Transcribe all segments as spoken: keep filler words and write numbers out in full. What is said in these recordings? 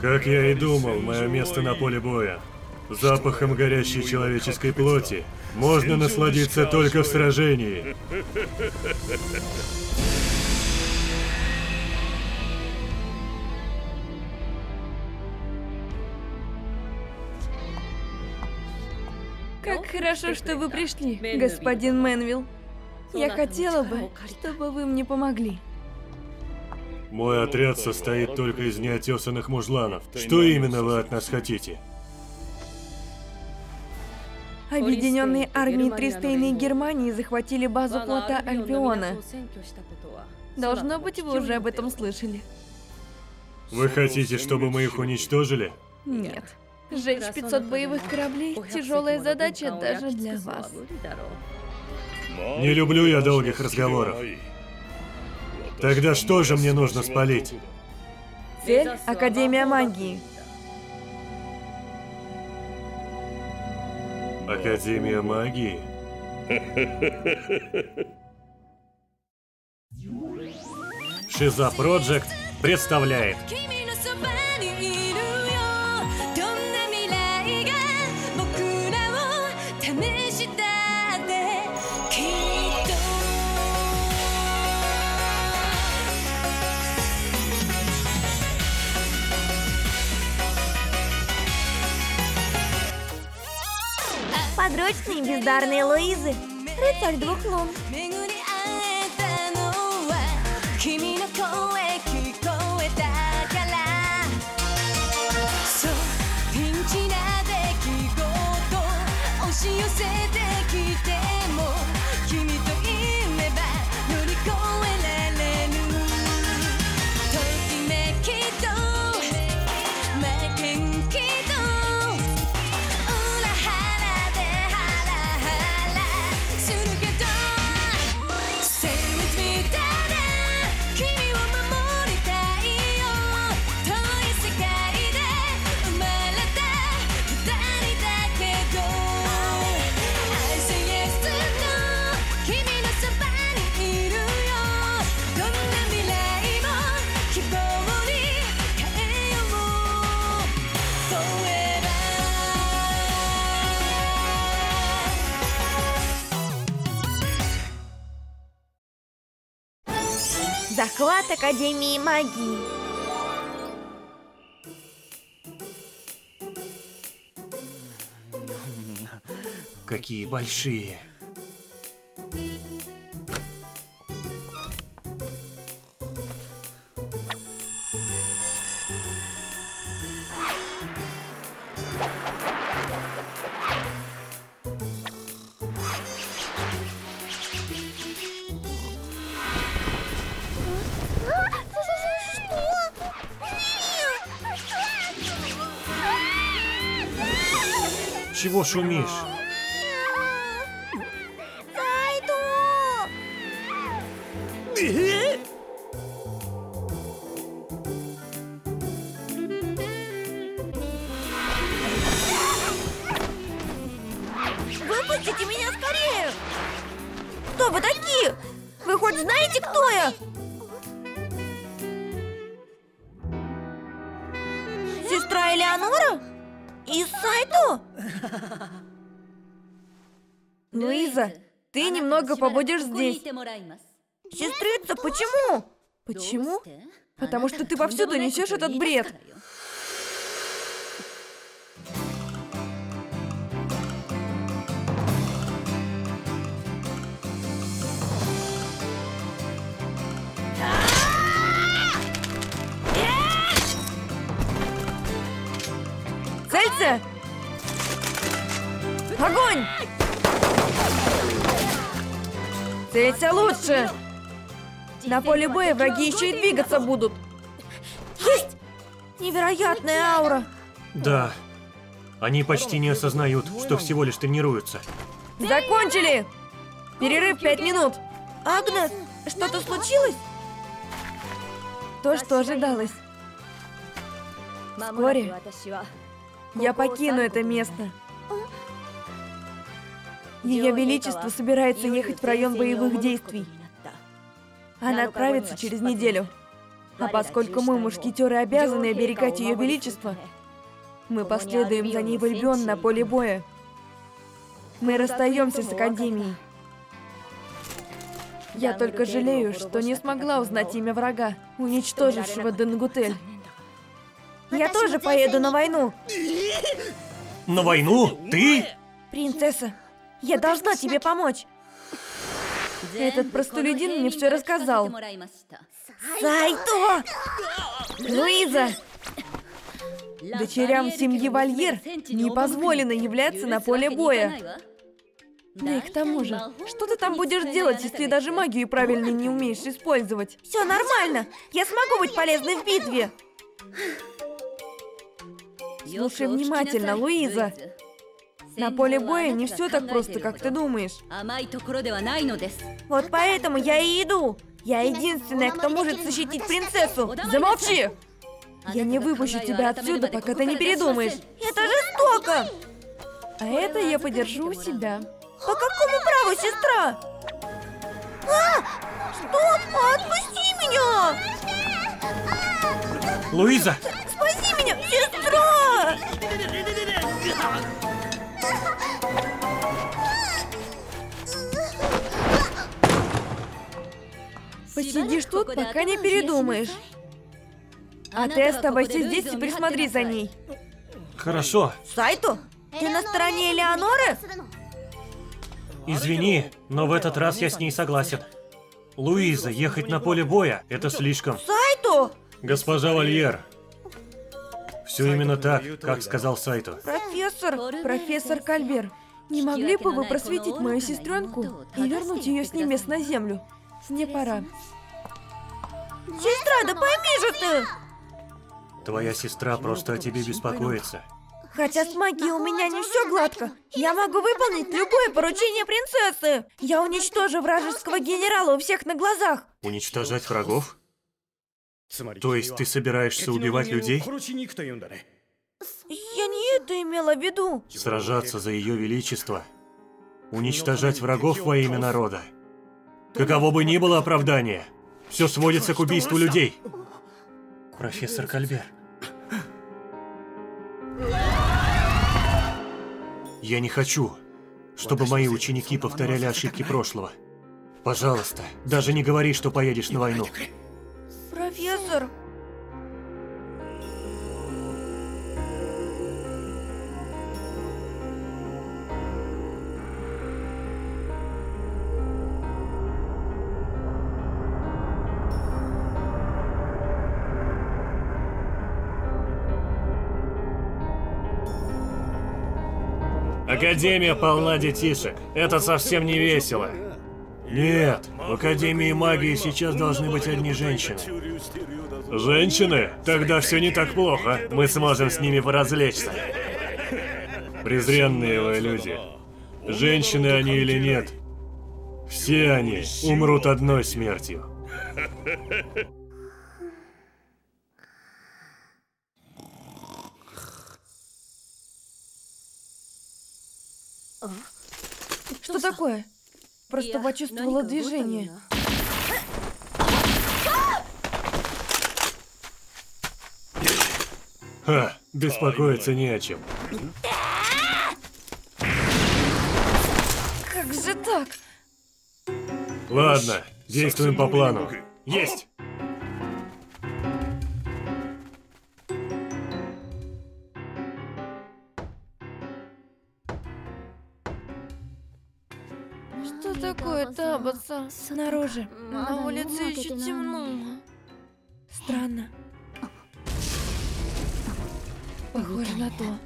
Как я и думал, мое место на поле боя. Запахом горящей человеческой плоти можно насладиться только в сражении. Как хорошо, что вы пришли, господин Мэнвилл. Я хотела бы, чтобы вы мне помогли. Мой отряд состоит только из неотесанных мужланов. Что именно вы от нас хотите? Объединенные армии Тристейна и Германии захватили базу флота Альбиона. Должно быть, вы уже об этом слышали. Вы хотите, чтобы мы их уничтожили? Нет. Сжечь пятьсот боевых кораблей – тяжелая задача даже для вас. Не люблю я долгих разговоров. Тогда что же мне нужно спалить? Цель – Академия магии. Академия магии? Шиза Проджект представляет. Подручные бездарные Луизы. Рыцарь двух лун. Захват Академии магии. Какие большие. Чего шумишь? Выпустите меня скорее! Кто вы такие? Вы хоть знаете, кто я? Сестра Элеонора? Из Сайто? Луиза, ты немного побудешь здесь. Сестрица, почему? Почему? Потому что ты повсюду несешь этот бред. Целься! Огонь! Целься лучше! На поле боя враги еще и двигаться будут. Есть! Невероятная аура. Да. Они почти не осознают, что всего лишь тренируются. Закончили! Перерыв пять минут. Агнес, что-то случилось? То, что ожидалось. Вскоре я покину это место. Ее Величество собирается ехать в район боевых действий. Она отправится через неделю. А поскольку мы, мушкетеры, обязаны оберегать ее величество, мы последуем за ней в Альбион на поле боя. Мы расстаемся с Академией. Я только жалею, что не смогла узнать имя врага, уничтожившего Денгутель. Я тоже поеду на войну. На войну? Ты? Принцесса, я должна тебе помочь. Этот простолюдин мне все рассказал. Сайто! Луиза! Дочерям семьи Вальер не позволено являться на поле боя. Да и к тому же, что ты там будешь делать, если даже магию правильно не умеешь использовать? Все нормально. Я смогу быть полезной в битве. Слушай внимательно, Луиза. На поле боя не все так просто, как ты думаешь. Вот поэтому я и иду. Я единственная, кто может защитить принцессу. Замолчи! Я не выпущу тебя отсюда, пока ты не передумаешь. Это жестоко! А это я подержу у себя. По какому праву, сестра? А! Что? Отпусти меня! Луиза! Спаси меня, сестра! Посидишь тут, пока не передумаешь. А ты оставайся здесь и присмотри за ней. Хорошо. Сайто, ты на стороне Элеоноры? Извини, но в этот раз я с ней согласен. Луиза, ехать на поле боя – это слишком. Сайто! Госпожа Вальер, Все именно так, как сказал Сайто. Профессор, профессор Кальбер, не могли бы вы просветить мою сестренку и вернуть ее с небес на землю? Мне пора. Сестра, да пойми же ты! Твоя сестра просто о тебе беспокоится. Хотя с магией у меня не все гладко. Я могу выполнить любое поручение принцессы. Я уничтожу вражеского генерала у всех на глазах. Уничтожать врагов? То есть ты собираешься убивать людей? Я не это имела в виду. Сражаться за ее величество? Уничтожать врагов во имя народа? Каково бы ни было оправдание, все сводится к убийству людей. Профессор Кальбер. Я не хочу, чтобы мои ученики повторяли ошибки прошлого. Пожалуйста, даже не говори, что поедешь на войну. Профессор. Академия полна детишек. Это совсем не весело. Нет, в Академии магии сейчас должны быть одни женщины. Женщины? Тогда все не так плохо. Мы сможем с ними поразвлечься. Презренные вы люди. Женщины они или нет, все они умрут одной смертью. Что такое? Просто почувствовала движение. Ха, беспокоиться не о чем. Как же так? Ладно, действуем по плану. Есть! Что такое, Табаса? Снаружи. На улице еще темно. Странно. Похоже на то.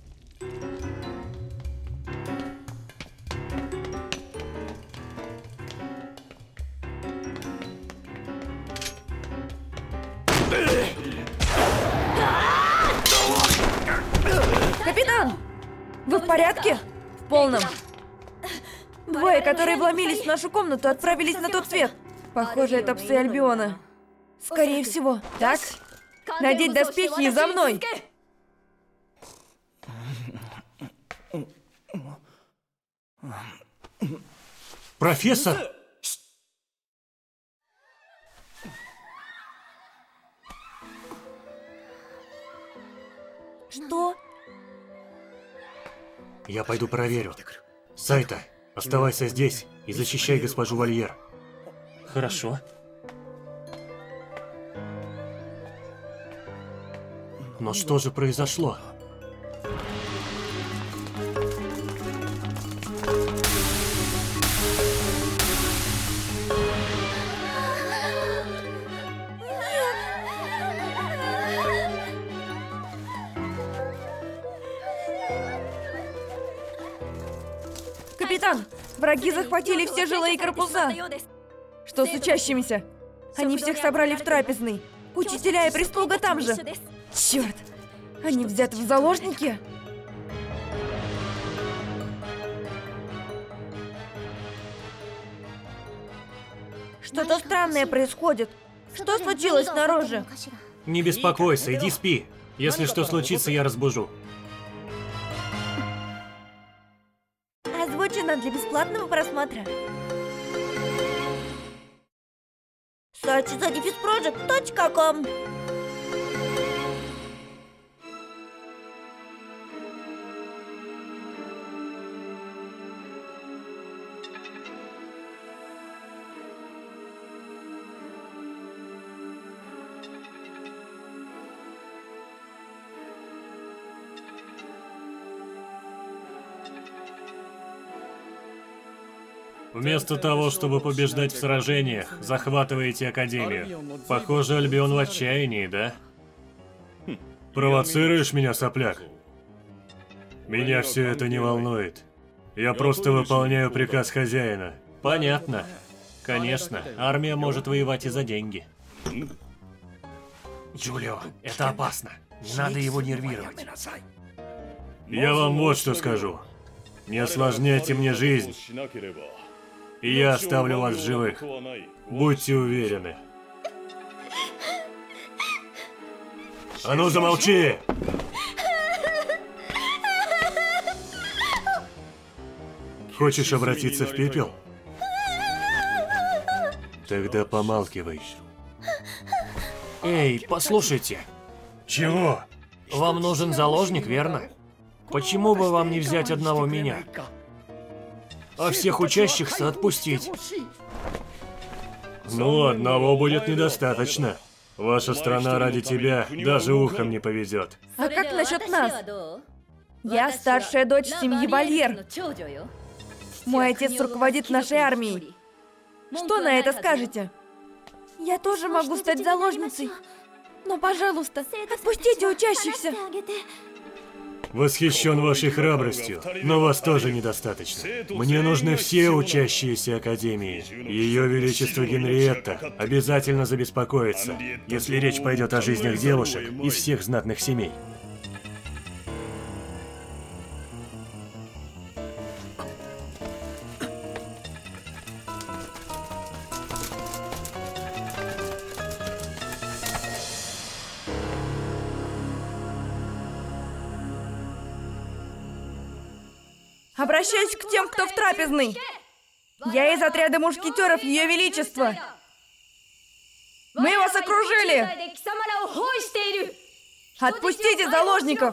Капитан! Вы в порядке? В полном. Двое, которые вломились в нашу комнату, отправились на тот свет. Похоже, это псы Альбиона. Скорее всего. Так? Надеть доспехи и за мной! Профессор! Что? Я пойду проверю. Сайта, оставайся здесь и защищай госпожу Вольер. Хорошо. Но что же произошло? Капитан, враги захватили все жилые корпуса. Что с учащимися? Они всех собрали в трапезной. Учителя и прислуга там же. Черт! Они взяты в заложники? Что-то странное происходит. Что случилось снаружи? Не беспокойся, иди спи. Если что случится, я разбужу. Озвучено для бесплатного просмотра. сайт задефиспроджект точка ком. Вместо того, чтобы побеждать в сражениях, захватываете Академию. Похоже, Альбион в отчаянии, да? Провоцируешь меня, сопляк? Меня все это не волнует. Я просто выполняю приказ хозяина. Понятно. Конечно, армия может воевать и за деньги. Джулио, это опасно. Не надо его нервировать. Я вам вот что скажу. Не осложняйте мне жизнь. И я оставлю вас в живых. Будьте уверены. А ну замолчи! Хочешь обратиться в пепел? Тогда помалкивай. Эй, послушайте. Чего? Вам нужен заложник, верно? Почему бы вам не взять одного меня? А всех учащихся отпустить? Ну, одного будет недостаточно. Ваша страна ради тебя даже ухом не поведет. А как насчет нас? Я старшая дочь семьи Вольер. Мой отец руководит нашей армией. Что на это скажете? Я тоже могу стать заложницей. Но, пожалуйста, отпустите учащихся. Восхищен вашей храбростью, но вас тоже недостаточно. Мне нужны все учащиеся Академии. Ее Величество Генриетта обязательно забеспокоится, если речь пойдет о жизнях девушек из всех знатных семей. Обращаюсь к тем, кто в трапезной. Я из отряда мушкетеров Ее Величества. Мы вас окружили. Отпустите заложников.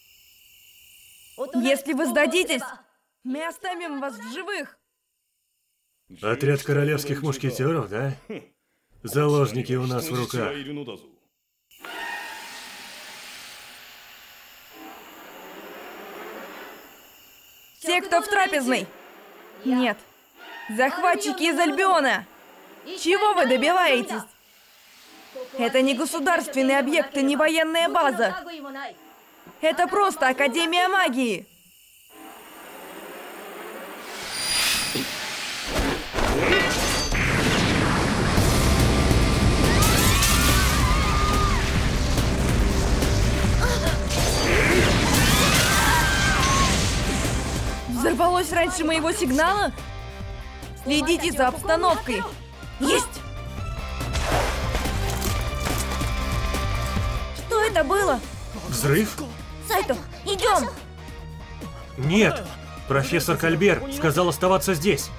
Если вы сдадитесь, мы оставим вас в живых. Отряд королевских мушкетеров, да? Заложники у нас в руках. Те, кто в трапезной. Нет. Захватчики из Альбиона. Чего вы добиваетесь? Это не государственный объект и не военная база. Это просто Академия магии. Взорвалось раньше моего сигнала? Следите за обстановкой. Есть! Что это было? Взрыв? Сайто, идем! Нет! Профессор Кальбер сказал оставаться здесь.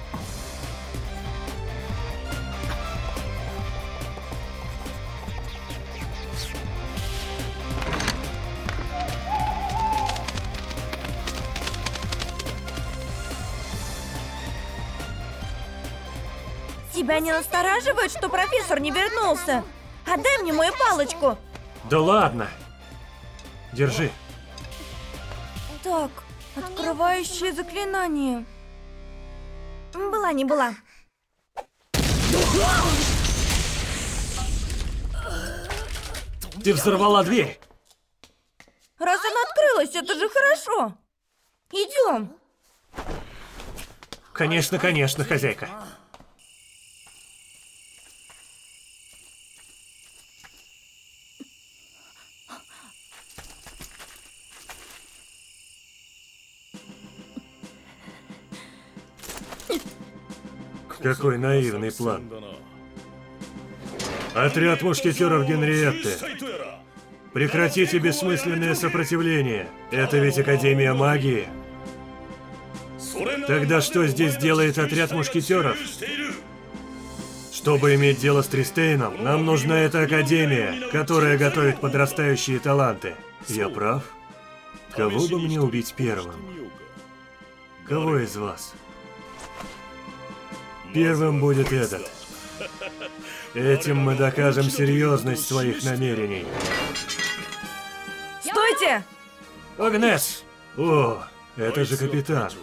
Тебя не настораживает, что профессор не вернулся? Отдай мне мою палочку. Да ладно. Держи. Так, открывающее заклинание. Была не была. Ты взорвала дверь. Раз она открылась, это же хорошо. Идем. Конечно, конечно, хозяйка. Какой наивный план. Отряд мушкетеров Генриетты. Прекратите бессмысленное сопротивление. Это ведь Академия магии. Тогда что здесь делает отряд мушкетеров? Чтобы иметь дело с Тристейном, нам нужна эта Академия, которая готовит подрастающие таланты. Я прав? Кого бы мне убить первым? Кого из вас? Первым будет этот. Этим мы докажем серьезность своих намерений. Стойте! Агнес! О, это же капитан.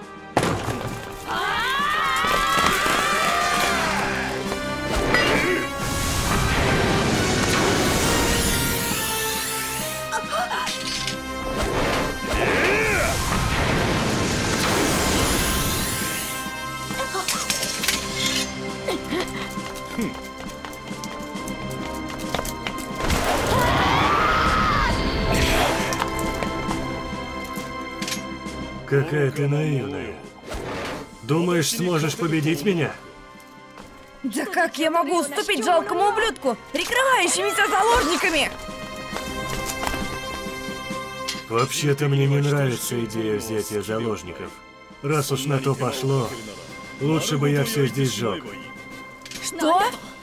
Какая ты наивная. Думаешь, сможешь победить меня? Да как я могу уступить жалкому ублюдку, прикрывающимися заложниками? Вообще-то мне не нравится идея взятия заложников. Раз уж на то пошло, лучше бы я все здесь сжег. Что?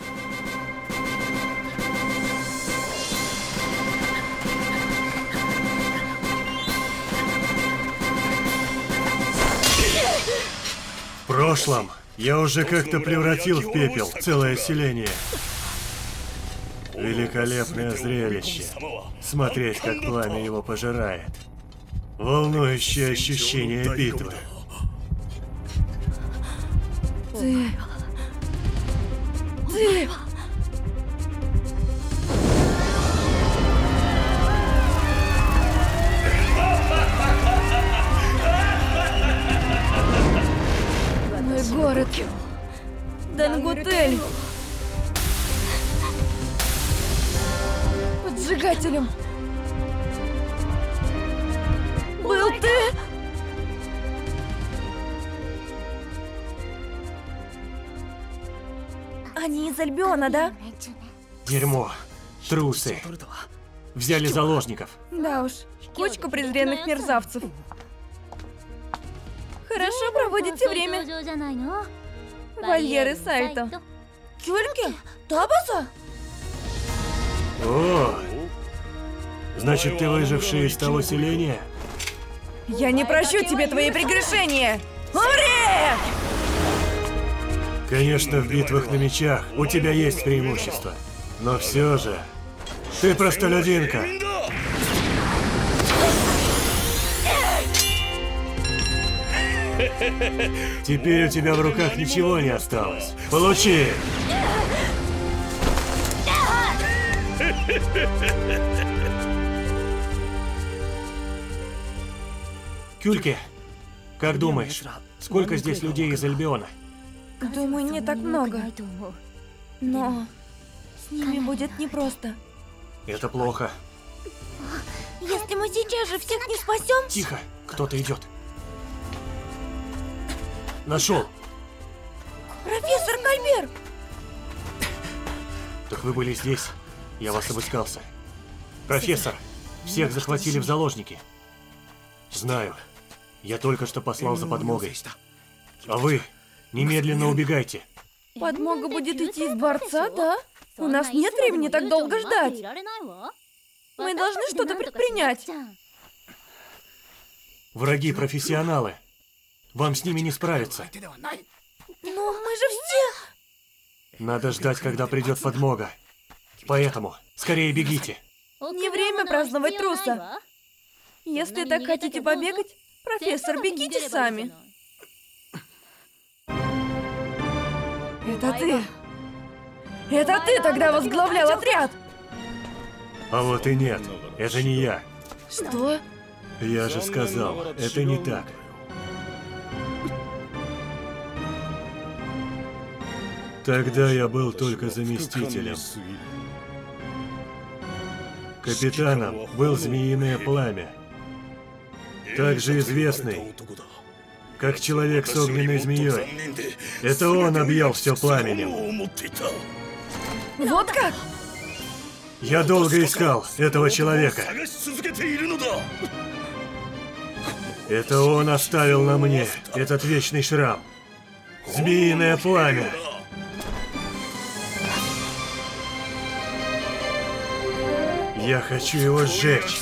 В прошлом я уже как-то превратил в пепел целое селение. Великолепное зрелище. Смотреть, как пламя его пожирает. Волнующее ощущение битвы. Ты... Ты... Мой город. Дангутель. Поджигателем. Был ты? Они из Альбиона, да? Дерьмо. Трусы. Взяли заложников. Да уж, кучка презренных мерзавцев. Хорошо проводите время. Вольеры Сайто. Кюльки? Табаса? О! Значит, ты выживший из того селения? Я не прощу тебе твои прегрешения! Уре! Конечно, в битвах на мечах у тебя есть преимущество. Но все же, ты простолюдинка. Теперь у тебя в руках ничего не осталось. Получи! Кюльке, как думаешь, сколько здесь людей из Альбиона? Думаю, не так много. Но С ними будет непросто. Это плохо. Если мы сейчас же всех не спасем... Тихо, кто-то идет. Нашел. Профессор Кальбер! Так вы были здесь. Я вас обыскался. Профессор, всех захватили в заложники. Знаю. Я только что послал за подмогой. А вы немедленно убегайте. подмога будет идти из дворца, да? У нас нет времени так долго ждать. Мы должны что-то предпринять. Враги профессионалы. Вам с ними не справиться. Но мы же все... Надо ждать, когда придет подмога. Поэтому скорее бегите. Не время праздновать труса. Если так хотите побегать, профессор, бегите сами. Это ты. Это ты тогда возглавлял отряд. А вот и нет, это не я. Что? Я же сказал, это не так. Тогда я был только заместителем. Капитаном был Змеиное Пламя, также известный как Человек с огненной змеей. Это он объял все пламенем. Вот как? Я долго искал этого человека. Это он оставил на мне этот вечный шрам. Змеиное Пламя. Я хочу его сжечь.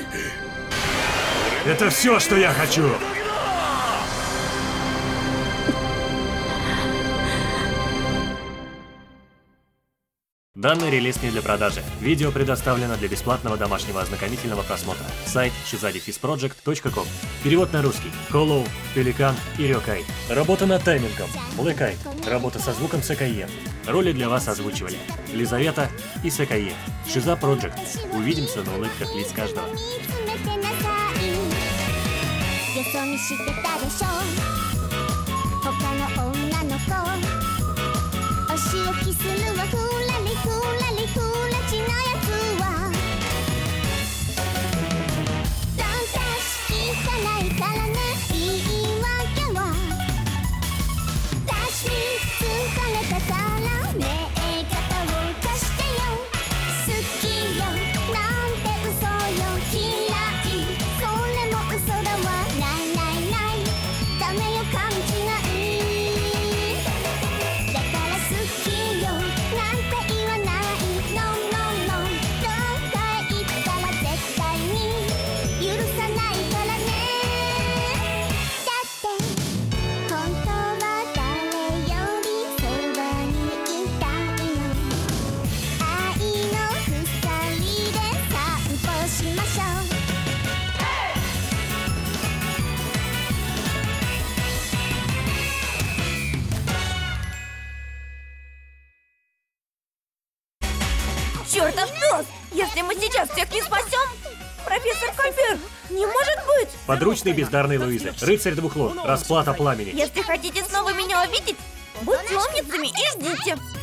Это все, что я хочу. Данный релиз не для продажи. Видео предоставлено для бесплатного домашнего ознакомительного просмотра. Сайт shizadifisproject точка ком. Перевод на русский. Hollow, Пеликан и Рёкай. Работа над таймингом. Black Eye. Работа со звуком Сэкайе. Роли для вас озвучивали Лизавета и Сэкайе. Шиза Project. Увидимся на улыбках лиц каждого. よそ見してたでしょ他の女の子お仕置きするわふらりふらりふらちなやつはだんたしきじゃないからね言い訳は私に疲れたからねえ方を貸してよ好きよなんて嘘よ嫌いそれも嘘だわないないないダメよ勘違いだから好きよなんて言わない No no no どっかへ行ったら絶対に許さないからねだって本当は誰よりそばにいたいの愛のふたりで散歩しましょう Чёртов пёс! Если мы сейчас всех не спасем, профессор Кольбер, не может быть! Подручный бездарной Луизы. Рыцарь двух лун. Расплата пламени. Если хотите снова меня увидеть, будьте умницами и ждите.